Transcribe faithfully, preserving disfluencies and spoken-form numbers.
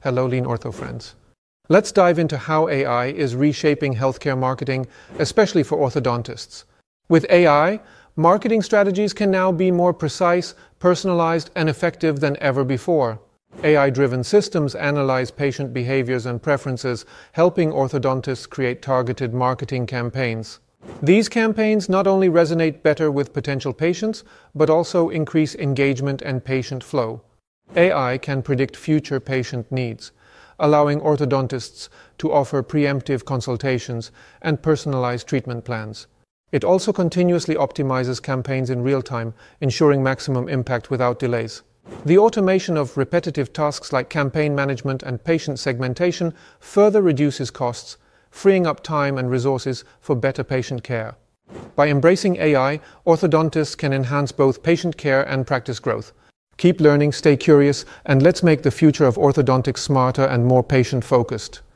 Hello, Lean Ortho friends. Let's dive into how A I is reshaping healthcare marketing, especially for orthodontists. With A I, marketing strategies can now be more precise, personalized, and effective than ever before. A I-driven systems analyze patient behaviors and preferences, helping orthodontists create targeted marketing campaigns. These campaigns not only resonate better with potential patients, but also increase engagement and patient flow. A I can predict future patient needs, allowing orthodontists to offer preemptive consultations and personalized treatment plans. It also continuously optimizes campaigns in real time, ensuring maximum impact without delays. The automation of repetitive tasks like campaign management and patient segmentation further reduces costs, freeing up time and resources for better patient care. By embracing A I, orthodontists can enhance both patient care and practice growth. Keep learning, stay curious, and let's make the future of orthodontics smarter and more patient-focused.